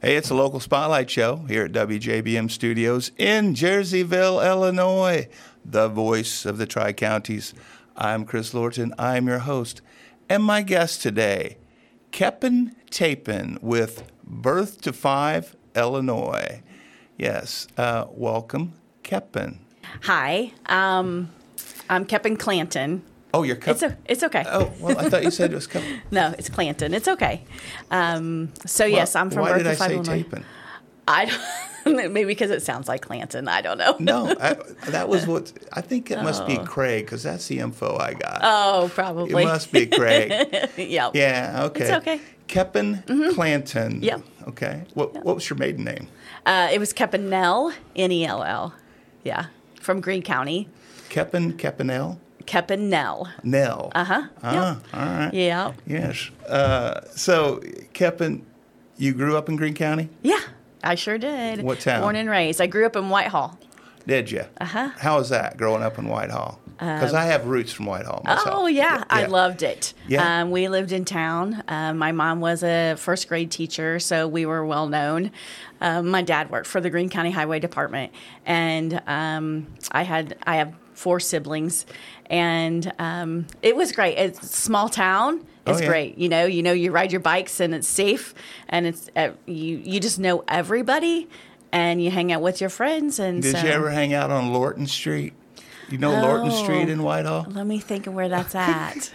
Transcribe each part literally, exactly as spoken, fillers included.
Hey, it's a local spotlight show here at W J B M Studios in Jerseyville, Illinois, the voice of the Tri-Counties. I'm Chris Lorton. I'm your host. And my guest today, Keppen Tapin with Birth to Five, Illinois. Yes, uh, welcome, Keppen. Hi, um, I'm Keppen Clanton. Oh, you're Keppen? It's, a, it's okay. Oh, well, I thought you said it was Keppen. No, it's Clanton. It's okay. Um, so, well, yes, I'm from Why Birth did I to Five, say Illinois. Tapin? I don't, maybe because it sounds like Clanton. I don't know. No, I, that was what, I think it oh. must be Craig, because that's the info I got. Oh, probably. It must be Craig. Yep. Yeah, okay. It's okay. Keppen mm-hmm. Clanton. Yep. Okay. What, yep. what was your maiden name? Uh, it was Keppenell, N E L L. Yeah, from Greene County. Keppen, Keppenell? Keppenell. Nell. Uh-huh. Ah, yep. all right. Yeah. Yes. Uh, so, Keppen, you grew up in Greene County? Yeah, I sure did. What town? Born and raised. I grew up in Whitehall. Did you? Uh-huh. How was that, growing up in Whitehall? Because uh, I have roots from Whitehall myself. Oh, yeah. yeah. I loved it. Yeah. Um, we lived in town. Um, my mom was a first grade teacher, so we were well known. Um, my dad worked for the Greene County Highway Department, and um, I had I have four siblings, and um, it was great. It's a small town. It's oh, yeah. great. You know, you know, you ride your bikes and it's safe, and it's uh, you you just know everybody, and you hang out with your friends. And Did so, you ever hang out on Lorton Street? You know oh, Lorton Street in Whitehall? Let me think of where that's at.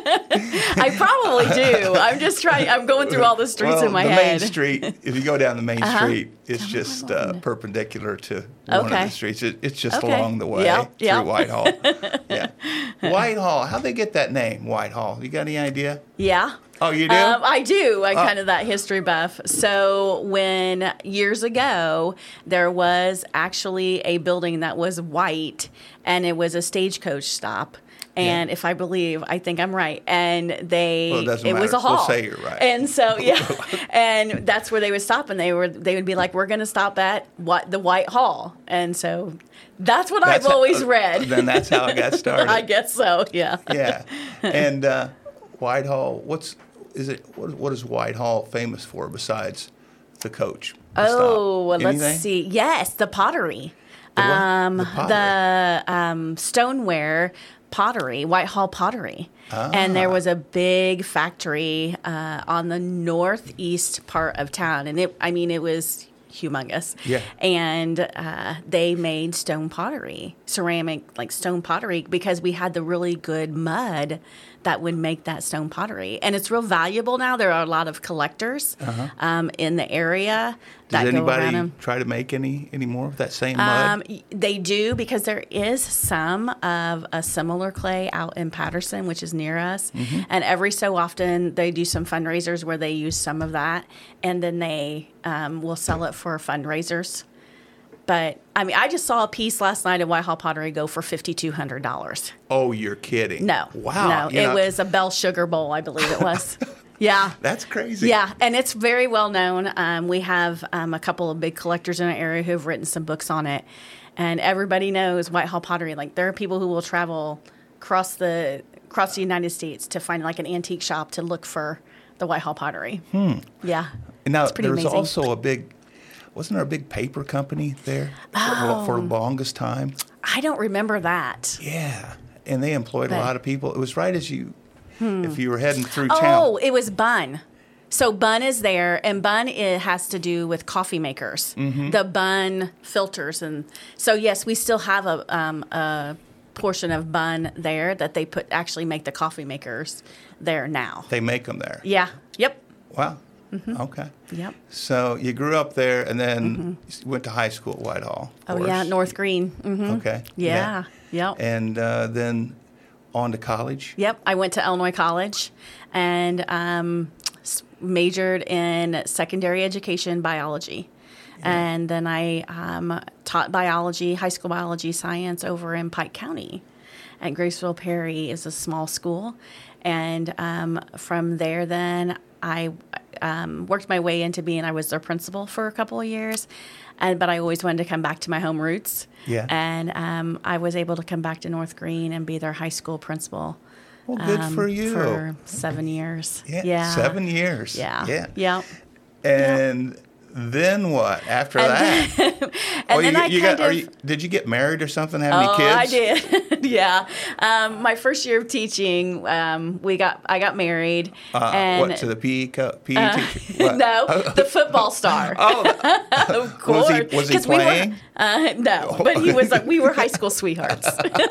I probably do. I'm just trying. I'm going through all the streets well, in my the head. main street, if you go down the main uh-huh. street, it's just uh, perpendicular to one okay. of the streets. It, it's just okay. along the way yep. through Yep. Whitehall. Yeah, Whitehall. How'd they get that name, Whitehall? You got any idea? Yeah. Oh, you do? Um, I do. I'm oh. kind of that history buff. So when years ago, there was actually a building that was white, and it was a stagecoach stop. And yeah. if I believe, I think I'm right. And they, well, it, it was a hall. We'll say you're right. And so, yeah, and that's where they would stop, and they were, they would be like, "We're going to stop at what the White Hall." And so, that's what that's I've how, always read. Then that's how it got started. I guess so. Yeah. Yeah, and uh, Whitehall. What's is it? What, what is Whitehall famous for besides the coach? The oh, well, let's see. Yes, the pottery. The, what? Um, the, pottery. the um, stoneware pottery, Whitehall pottery. Ah. And there was a big factory uh, on the northeast part of town. And it, I mean, it was humongous. Yeah. And uh, they made stone pottery, ceramic, like stone pottery, because we had the really good mud that would make that stone pottery. And it's real valuable now. There are a lot of collectors uh-huh. um, in the area that Does go around them. anybody try to make any, any more of that same mud? Um, they do, because there is some of a similar clay out in Patterson, which is near us. Mm-hmm. And every so often they do some fundraisers where they use some of that, and then they um, will sell it for fundraisers. But, I mean, I just saw a piece last night at Whitehall Pottery go for five thousand two hundred dollars. Oh, you're kidding. No. Wow. No, it not... was a Bell Sugar Bowl, I believe it was. Yeah. That's crazy. Yeah, and it's very well known. Um, we have um, a couple of big collectors in our area who have written some books on it. And everybody knows Whitehall Pottery. Like, there are people who will travel across the across the United States to find, like, an antique shop to look for the Whitehall Pottery. Hmm. Yeah. Now, it's pretty there's amazing. also a big... Wasn't there a big paper company there oh, for, for the longest time? I don't remember that. Yeah, and they employed but, a lot of people. It was right as you, hmm. if you were heading through oh, town. Oh, it was Bunn. So Bunn is there, and Bunn it has to do with coffee makers, mm-hmm. the Bunn filters. And so, yes, we still have a, um, a portion of Bunn there that they put actually make the coffee makers there now. They make them there? Yeah. Yep. Wow. Mm-hmm. Okay. Yep. So you grew up there, and then mm-hmm. you went to high school at Whitehall. Oh, yeah, North Greene. Mm-hmm. Okay. Yeah. yeah. Yep. And uh, then on to college? Yep. I went to Illinois College and um, majored in secondary education biology. Yeah. And then I um, taught biology, high school biology science over in Pike County. At Graceville Perry is a small school. And um, from there then I um, worked my way into being, I was their principal for a couple of years, and but I always wanted to come back to my home roots. Yeah. And um, I was able to come back to North Greene and be their high school principal. Well, good um, for you. For seven years. Yeah. yeah. Seven years. Yeah. Yeah. Yeah. And Then what? After And that, then, and oh, then you, I you kind got, are of. you, did you get married or something? Have Oh, any kids? I did. Yeah. Um, my first year of teaching, um, we got I got married. Uh, and what to the P E, co- P E uh, teacher? What? no, the football star. Oh, Of course. was he was he 'Cause we were- playing? uh, no, but he was like we were high school sweethearts.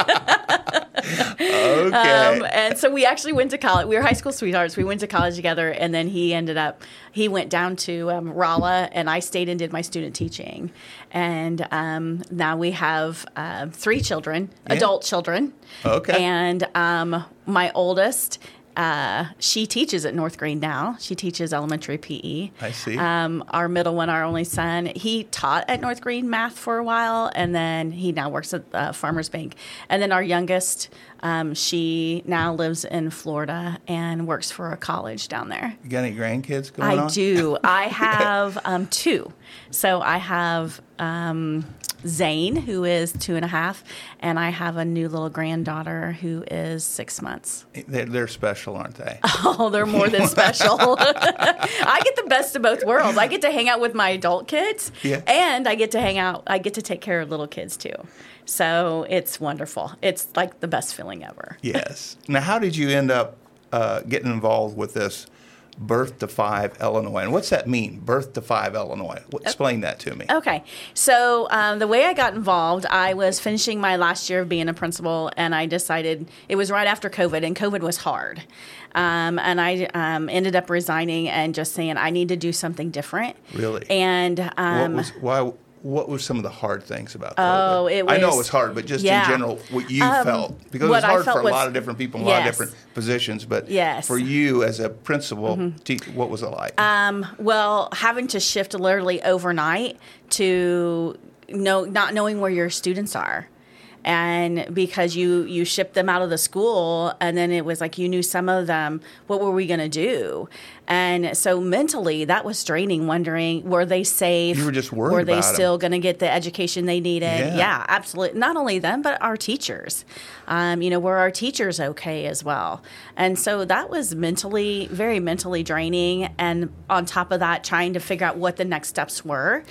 Okay. Um, and so we actually went to college. We were high school sweethearts. We went to college together, and then he ended up, he went down to um, Rolla, and I stayed and did my student teaching. And um, now we have uh, three children, Yeah. adult children. Okay. And um, my oldest, uh, she teaches at North Green now. She teaches elementary P E. I see. Um, our middle one, our only son, he taught at North Green math for a while, and then he now works at uh, Farmers Bank. And then our youngest, um, she now lives in Florida and works for a college down there. You got any grandkids going I on? do. I have um, two. So I have um, Zane, who is two and a half, and I have a new little granddaughter who is six months. They're, they're special, aren't they? Oh, they're more than special. I get the best of both worlds. I get to hang out with my adult kids, Yeah. and I get to hang out. I get to take care of little kids too. So it's wonderful. It's like the best feeling ever. Yes. Now, how did you end up uh, getting involved with this Birth to Five Illinois? And what's that mean, Birth to Five Illinois? What- Explain that to me. Okay. So um, the way I got involved, I was finishing my last year of being a principal, and I decided it was right after COVID, and COVID was hard. Um, and I um, ended up resigning and just saying, I need to do something different. Really? And um, what was why? What were some of the hard things about Oh, COVID? it I know was- it was hard, but just yeah. in general, what you Um, felt, because it what was I hard felt for a was- lot of different people in a lot of Yes. different positions. But Yes. for you as a principal, te- what was it like? Um, well, having to shift literally overnight to know, not knowing where your students are. And because you, you shipped them out of the school, and then it was like you knew some of them, what were we going to do? And so mentally, that was draining, wondering, were they safe? You were just worried Were they about 'em. still going to get the education they needed? Yeah. absolutely. Not only them, but our teachers. Um, you know, were our teachers okay as well? And so that was mentally, very mentally draining. And on top of that, trying to figure out what the next steps were.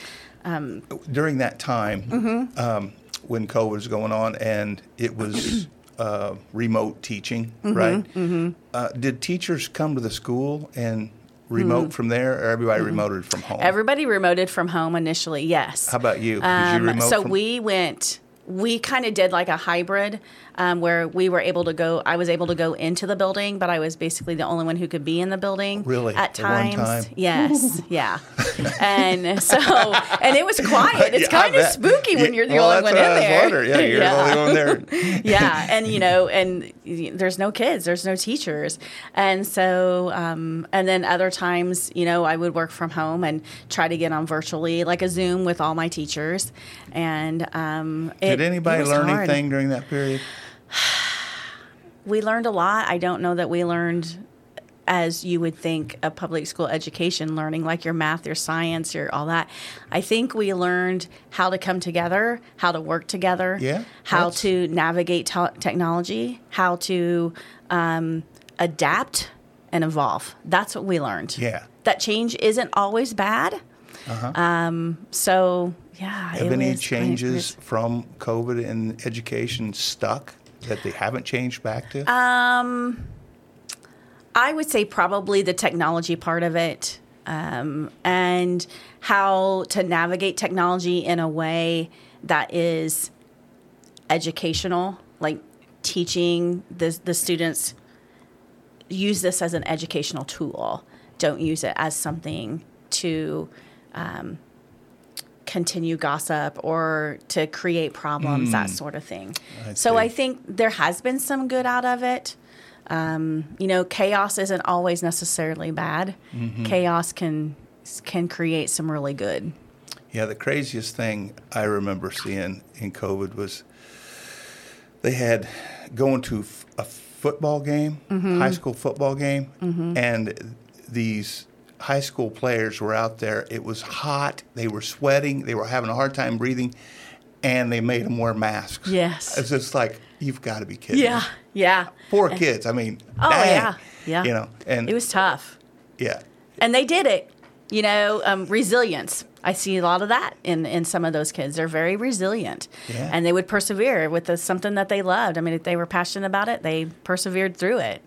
During that time, Mm-hmm. um, when COVID was going on and it was uh, remote teaching, Mm-hmm, right? Uh, did teachers come to the school and remote from there, or everybody remoted from home? Mm-hmm. Everybody remoted from home initially, yes. How about you? Did Um, you remote so from we went, we kind of did like a hybrid um, where we were able to go, I was able to go into the building, but I was basically the only one who could be in the building. Really? At At one times. time? Yes, yeah. And so, and it was quiet. It's Yeah, I kind of bet. spooky when Yeah, you're the well, only one that's in what I was there. wondering. Yeah, you're the only one there. Yeah, and you know, and y- there's no kids, there's no teachers, and so, um, and then other times, you know, I would work from home and try to get on virtually, like a Zoom with all my teachers, and um, it, Did anybody it was learn hard. anything during that period? We learned a lot. I don't know that we learned as you would think a public school education learning, like your math, your science, your all that. I think we learned how to come together, how to work together, Yeah, how that's- to navigate te- technology, how to um, adapt and evolve. That's what we learned. Yeah. That change isn't always bad. Um, so, yeah. Have it any was- changes from COVID in education stuck that they haven't changed back to? Um, I would say probably the technology part of it, um, and how to navigate technology in a way that is educational, like teaching the the students use this as an educational tool. Don't use it as something to um, continue gossip or to create problems, that sort of thing. I so see. I think there has been some good out of it. Um, you know, chaos isn't always necessarily bad. Chaos can can create some really good. Yeah, the craziest thing I remember seeing in COVID was they had going to f- a football game, high school football game, and these high school players were out there. It was hot. They were sweating. They were having a hard time breathing, and they made them wear masks. Yes. It's just like, you've got to be kidding Yeah, me. yeah. Poor kids. I mean, Oh dang. yeah, yeah. You know, and It was tough, yeah. and they did it. You know, um, resilience. I see a lot of that in, in some of those kids. They're very resilient, Yeah. and they would persevere with the, something that they loved. I mean, if they were passionate about it, they persevered through it.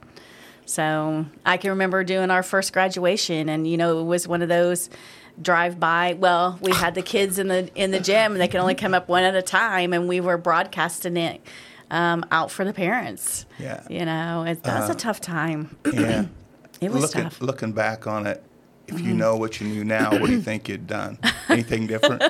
So I can remember doing our first graduation, and you know, it was one of those drive by. Well, we had the kids in the in the gym, and they could only come up one at a time, and we were broadcasting it um, out for the parents. Yeah. You know, it, that was Uh, a tough time. Yeah. It was looking, tough. Looking back on it, if you know what you knew now, what do you think you'd done? Anything different?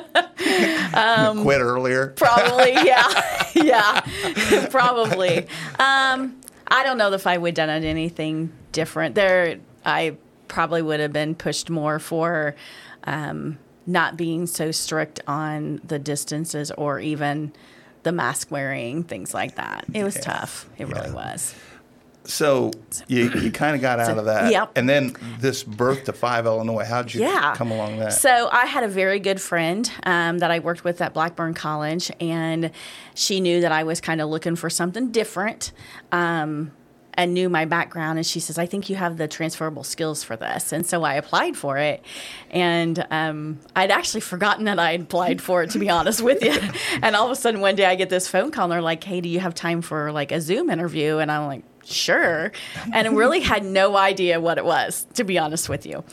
Um, Quit earlier? Probably, yeah, yeah, probably. Um, I don't know if I would have done anything different. There, I probably would have been pushed more for um, not being so strict on the distances or even the mask wearing, things like that. It was Yeah. tough. It Yeah. really was. So you, you kind of got out of that. Yep. And then this Birth to Five Illinois, how'd you Yeah. come along that? So I had a very good friend um, that I worked with at Blackburn College, and she knew that I was kind of looking for something different. Um, and knew my background, and she says, I think you have the transferable skills for this. And so I applied for it, and um, I'd actually forgotten that I had applied for it, to be honest with you. And all of a sudden one day I get this phone call, and they're like, hey, do you have time for like a Zoom interview? And I'm like, sure. And I really had no idea what it was, to be honest with you.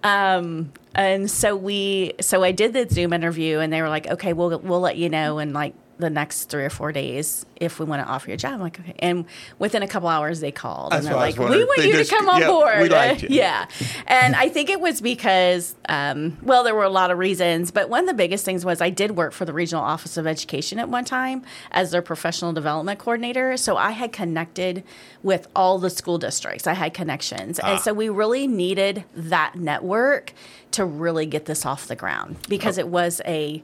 Um, and so we, so I did the Zoom interview, and they were like, okay, we'll, we'll let you know in like the next three or four days if we want to offer you a job. I'm like, okay. And within a couple hours they called, That's and they're what I was like, we wondering. want They you just- to come on yeah, board. we liked you. Yeah. And I think it was because, um, well, there were a lot of reasons, but one of the biggest things was I did work for the Regional Office of Education at one time as their professional development coordinator. So I had connected with all the school districts. I had connections. Ah. And so we really needed that network to really get this off the ground, because Oh. it was a,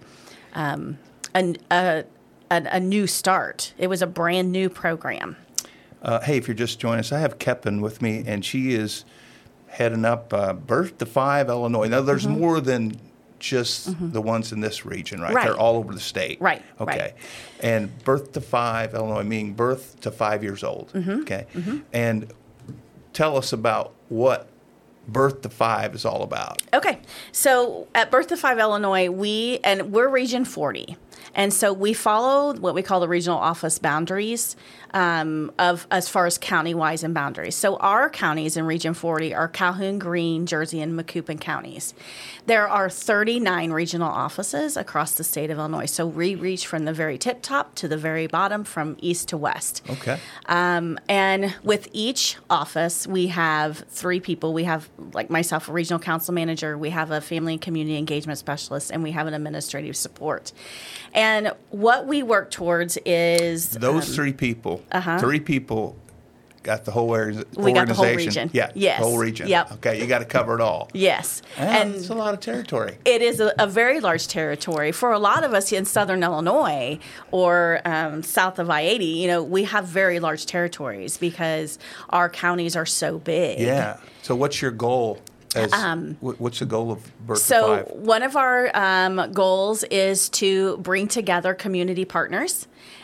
um, an, a, a, a new start. It was a brand new program. Uh, hey, if you're just joining us, I have Keppen with me, and she is heading up uh, Birth to Five Illinois. Now, there's Mm-hmm. more than just the ones in this region, right? Right. They're all over the state. Right, Okay. right. And Birth to Five Illinois, meaning birth to five years old. Mm-hmm. Okay. And tell us about what Birth to Five is all about. Okay. So at Birth to Five Illinois, we, and we're Region forty. And so we follow what we call the regional office boundaries um, of as far as county-wise and boundaries. So our counties in Region forty are Calhoun, Greene, Jersey, and Macoupin counties. There are thirty-nine regional offices across the state of Illinois. So we reach from the very tip top to the very bottom, from east to west. Okay. Um, and with each office, we have three people. We have, like myself, a regional council manager. We have a family and community engagement specialist, and we have an administrative support. And what we work towards is Those three people, uh-huh. three people got the whole org- We got the whole organization. region. Yeah, Yes. the whole region. Yep. Okay, you got to cover it all. yes, Yeah, and it's a lot of territory. it is a, a very large territory for a lot of us in Southern Illinois or um, south of I eighty. You know, we have very large territories because our counties are so big. Yeah. So what's your goal? As, wh- what's the goal of Birth Um, So to Five? one of our um, goals is to bring together community partners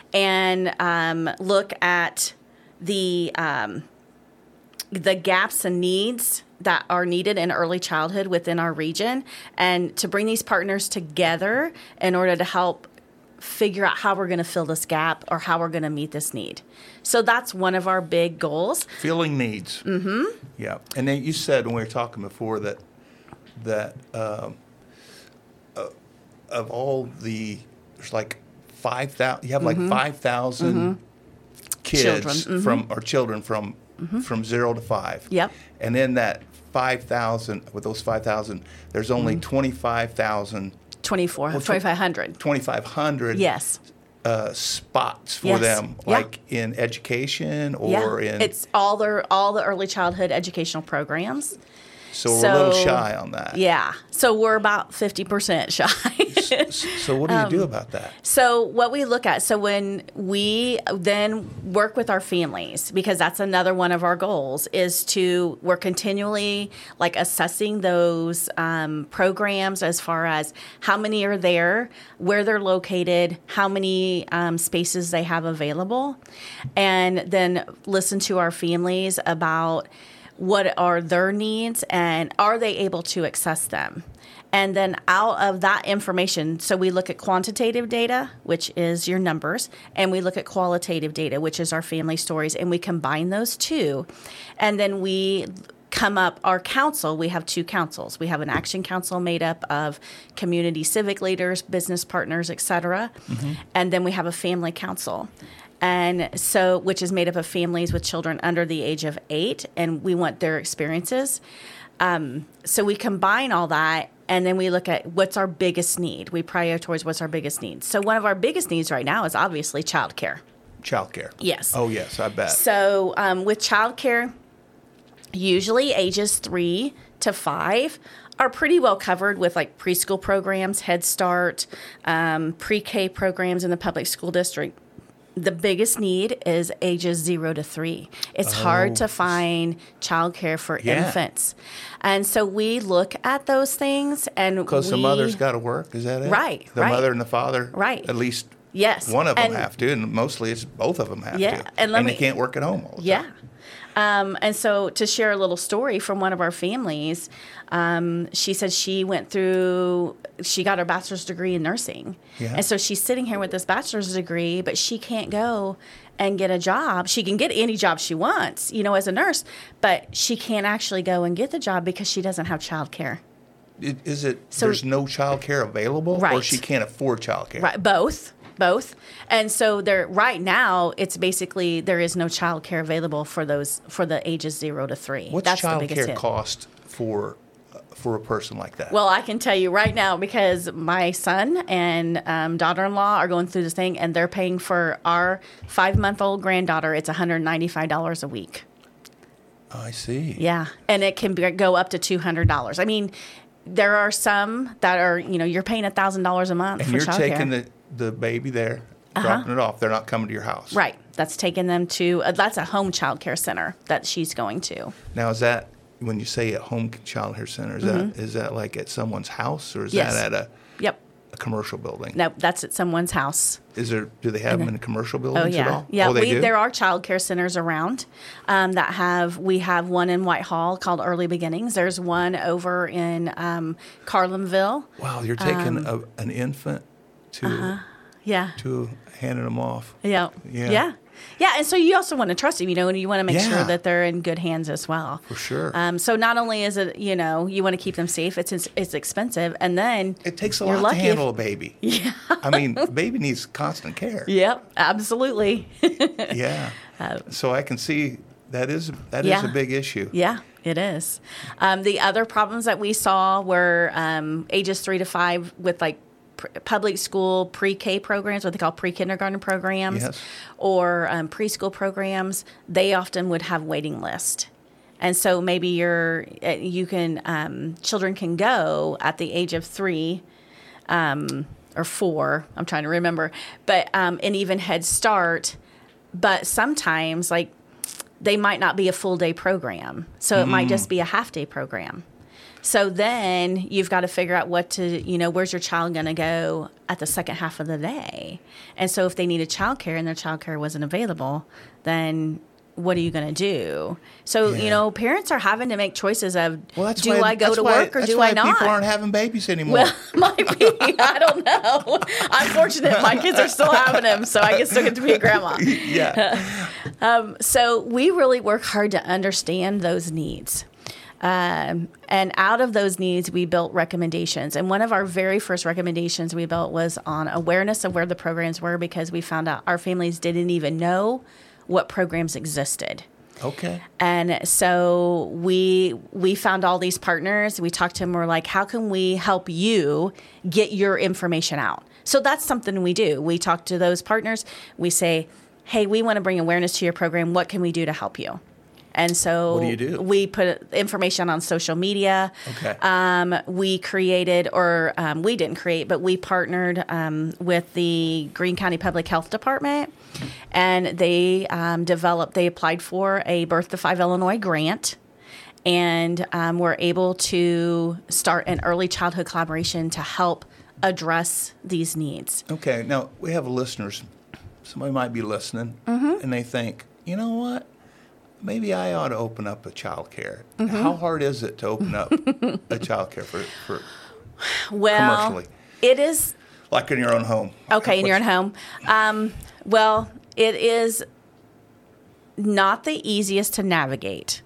and um, look at the um, the gaps and needs that are needed in early childhood within our region, and to bring these partners together in order to help figure out how we're going to fill this gap or how we're going to meet this need. So that's one of our big goals. Filling needs. Mm-hmm. Yeah. And then you said when we were talking before that that um, uh, of all the there's like five thousand. You have like five thousand kids Children. Mhm. from or children from from zero to five. Yep. And then that five thousand with those five thousand, there's only twenty five thousand. twenty-four, Well, tw- twenty-five hundred. twenty-five hundred Yes. uh, spots for Yes. them, Yeah. like in education or Yeah. in. It's all the all the early childhood educational programs. so we're a little so- shy on that. Yeah. So we're about fifty percent shy. S- So what do you Um, do about that? So what we look at, so when we then work with our families, because that's another one of our goals, is to, we're continually like assessing those um, programs as far as how many are there, where they're located, how many um, spaces they have available, and then listen to our families about what are their needs and are they able to access them? And then out of that information, so we look at quantitative data, which is your numbers, and we look at qualitative data, which is our family stories, and we combine those two. And then we come up, our council, we have two councils. We have an action council made up of community civic leaders, business partners, et cetera. Mm-hmm. And then we have a family council. And so, which is made up of families with children under the age of eight, and we want their experiences. Um, so we combine all that, and then we look at what's our biggest need. We prioritize what's our biggest need. So one of our biggest needs right now is obviously childcare. Childcare. Yes. Oh, yes, I bet. So um, with childcare, usually ages three to five are pretty well covered with like preschool programs, Head Start, um, pre-K programs in the public school district. The biggest need is ages zero to three. It's oh. hard to find childcare for yeah. infants. And so we look at those things and Because we, the mother's got to work, is that it? Right, The right. mother and the father? Right. At least yes. one of them and, have to, and mostly it's both of them have yeah. to. And, let and me, they can't work at home all the yeah. time. Um, and so to share a little story from one of our families, um, she said she went through, she got her bachelor's degree in nursing. Yeah. And so she's sitting here with this bachelor's degree, but she can't go and get a job. She can get any job she wants, you know, as a nurse, but she can't actually go and get the job because she doesn't have child care. It, is it, So- there's no child care available? Or Right. she can't afford child care? Right, both. Both. And so there right now it's basically there is no child care available for those for the ages zero to three. What's That's the child biggest care hit. cost for uh, for a person like that? Well, I can tell you right now because my son and um, daughter-in-law are going through this thing, and they're paying for our five-month-old granddaughter. It's one hundred ninety-five dollars a week. I see. Yeah, and it can be, go up to two hundred dollars. I mean, there are some that are, you know, you're paying one thousand dollars a month And for you're childcare. taking the, the baby there, Uh-huh. dropping it off. They're not coming to your house. Right. That's taking them to, uh, that's a home child care center that she's going to. Now, is that, when you say a home child care center, is that is that like at someone's house, or is Yes. that at a, Yep. a commercial building? No, that's at someone's house. Is there? Do they have them in commercial buildings Oh yeah, at all? yeah. Oh, they we do? there are child care centers around um, that have. We have one in Whitehall called Early Beginnings. There's one over in um, Carlinville. Wow, you're taking Um, a, an infant to uh-huh. Yeah, to handing them off. yeah, Yeah. yeah, yeah. And so you also want to trust them, you know, and you want to make Yeah. sure that they're in good hands as well. For sure. Um, so not only is it, you know, you want to keep them safe. It's it's, it's expensive, and then It takes a you're lot to lucky handle if- a baby. Yeah. I mean, the baby needs constant care. Yep, absolutely. Yeah. So I can see that is that is Yeah. a big issue. Yeah, it is. Um, the other problems that we saw were um, ages three to five with like pr- public school pre-K programs, what they call pre-kindergarten programs, Yes. or um, preschool programs. They often would have waiting list. And so maybe you're, uh, you can, um, children can go at the age of three um, or four, I'm trying to remember, but, um, and even Head Start. But sometimes, like, they might not be a full day program. So it might just be a half day program. So then you've got to figure out what to, you know, where's your child going to go at the second half of the day? And so if they needed childcare and their childcare wasn't available, then what are you going to do? So, Yeah. you know, parents are having to make choices of, Well, that's do why, I go that's to why, work or that's do why I not? people aren't having babies anymore. Well, might be. I don't know. I'm fortunate my kids are still having them, so I can still get to be a grandma. yeah. So we really work hard to understand those needs. Um, and out of those needs, we built recommendations. And one of our very first recommendations we built was on awareness of where the programs were, because we found out our families didn't even know what programs existed. Okay. And so we we found all these partners. We talked to them. We're like, how can we help you get your information out? So that's something we do. We talk to those partners. We say, hey, we want to bring awareness to your program. What can we do to help you? And so What do you do? we put information on social media. Okay. Um, we created, or um, we didn't create, but we partnered um, with the Greene County Public Health Department, and they um, developed, they applied for a Birth to Five Illinois grant, and um, were able to start an early childhood collaboration to help address these needs. Okay. Now, we have listeners. Somebody might be listening, Mm-hmm. and they think, you know what? maybe I ought to open up a child care. Mm-hmm. How hard is it to open up a child care for, for well, commercially? It is. Like in your own home. Okay, in your own home. Um, well, it is not the easiest to navigate.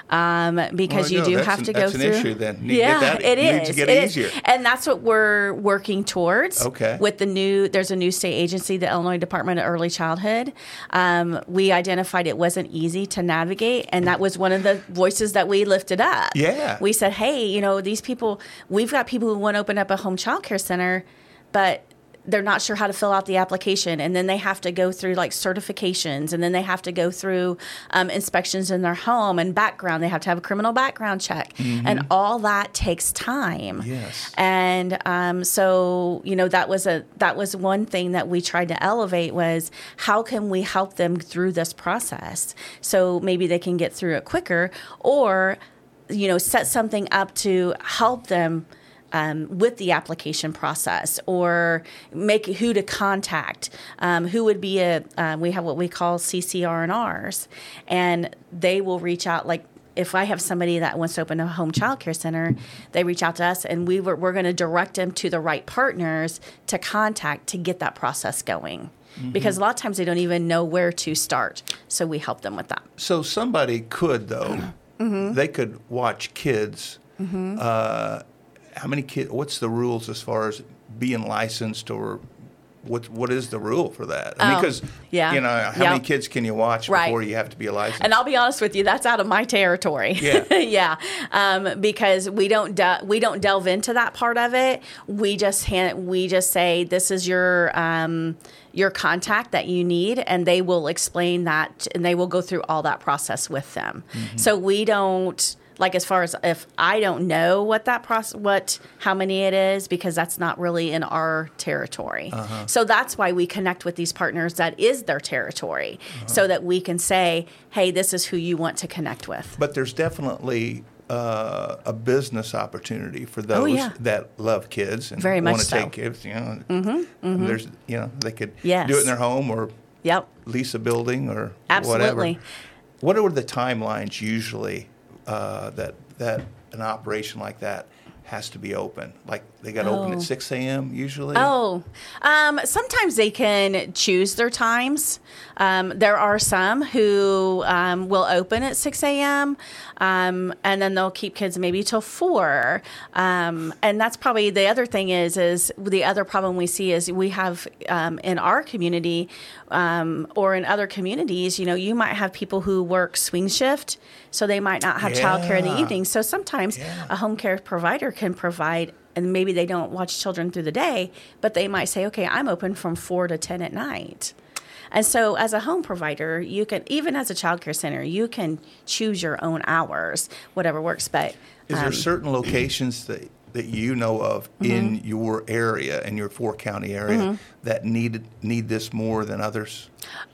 Um, because Well, you no, do that's have an- to go that's an through. issue then. Need to yeah, get that- it need is. to get It it is. easier. And that's what we're working towards. Okay. With the new, there's a new state agency, the Illinois Department of Early Childhood. Um, we identified it wasn't easy to navigate, and that was one of the voices that we lifted up. Yeah. We said, hey, you know, these people, we've got people who want to open up a home child care center, but they're not sure how to fill out the application, and then they have to go through like certifications, and then they have to go through um, inspections in their home and background. They have to have a criminal background check, Mm-hmm. and all that takes time. Yes. And um, so you know that was a that was one thing that we tried to elevate was how can we help them through this process so maybe they can get through it quicker, or you know set something up to help them. Um, with the application process, or make who to contact, um, who would be a, uh, we have what we call C C R N Rs, and they will reach out. Like if I have somebody that wants to open a home child care center, they reach out to us, and we were, we're going to direct them to the right partners to contact to get that process going. Mm-hmm. Because a lot of times they don't even know where to start, so we help them with that. So somebody could, though, Mm-hmm. they could watch kids. Mm-hmm. Uh, how many kids? What's the rules as far as being licensed, or what? What is the rule for that? I mean, Oh, because yeah. you know, how Yep. many kids can you watch Right. before you have to be a licensed? And I'll be honest with you, that's out of my territory. Yeah. yeah. Um, because we don't de- we don't delve into that part of it. We just hand, we just say this is your um, your contact that you need, and they will explain that, and they will go through all that process with them. Mm-hmm. So we don't. Like as far as if I don't know what that process, what how many it is, because that's not really in our territory. Uh-huh. So that's why we connect with these partners that is their territory, uh-huh. so that we can say, hey, this is who you want to connect with. But there's definitely uh, a business opportunity for those Oh, yeah. that love kids and Very much want to so. take kids. You know, Mm-hmm, mm-hmm. there's you know they could Yes. do it in their home or Yep. lease a building or Absolutely. whatever. What are the timelines usually uh, that that an operation like that has to be open? Like they got to open Oh. at six a.m. usually? Oh, um, sometimes they can choose their times. Um, there are some who um, will open at six a.m. Um, and then they'll keep kids maybe till four. Um, and that's probably the other thing is, is the other problem we see is we have um, in our community um, or in other communities, you know, you might have people who work swing shift, so they might not have childcare in the Yeah. evening. So sometimes Yeah. a home care provider can provide, and maybe they don't watch children through the day, but they might say, okay, I'm open from four to ten at night. And so as a home provider, you can, even as a child care center, you can choose your own hours, whatever works. But Is there um, certain locations that, that you know of Mm-hmm. in your area, in your four county area, Mm-hmm. that need need this more than others?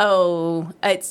Oh, it's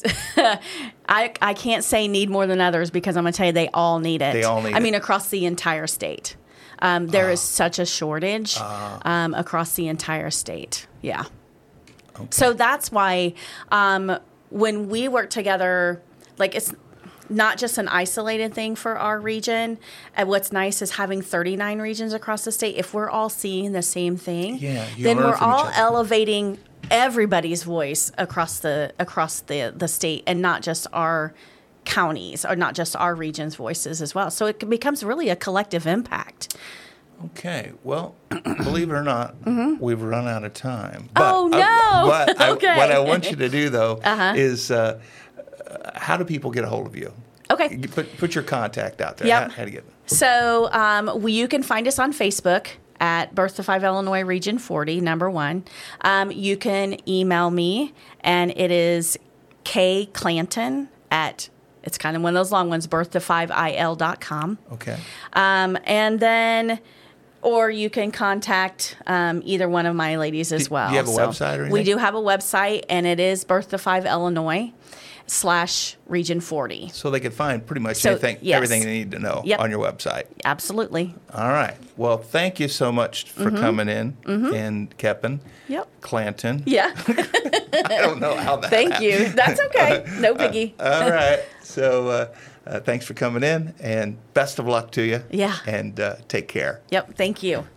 I I can't say need more than others, because I'm going to tell you they all need it. They all need I it. mean, across the entire state. Um, there Ah. is such a shortage um, across the entire state. Yeah. Okay. So that's why um, when we work together, like it's not just an isolated thing for our region. And what's nice is having thirty-nine regions across the state. If we're all seeing the same thing, Yeah, you then learn we're from each all other. elevating everybody's voice across the across the, the state, and not just our counties, or not just our region's voices as well. So it becomes really a collective impact. Okay. Well, believe it or not, we've run out of time. Mm-hmm. Oh, I- no. but I, Okay. what I want you to do, though, Uh-huh. is uh, uh, how do people get a hold of you? Okay. You Put, put your contact out there. Yep. How, how to get So um, we, you can find us on Facebook at Birth to Five Illinois Region forty, number one. Um, you can email me, and it is K Clanton at, it's kind of one of those long ones, birth to five I L dot com. Okay. Um, and then, or you can contact um, either one of my ladies as Do- well. do you have a So website or We anything? do have a website, and it is Birth to Five Illinois slash Region forty. So they can find pretty much So, anything, yes. everything they need to know Yep. on your website. Absolutely. All right. Well, thank you so much for coming in and Keppen, Yep. Clanton. Yeah. I don't know how that Thank happened. you. That's okay. No biggie. All right. So uh, uh, thanks for coming in, and best of luck to you. Yeah. And uh, take care. Yep. Thank you.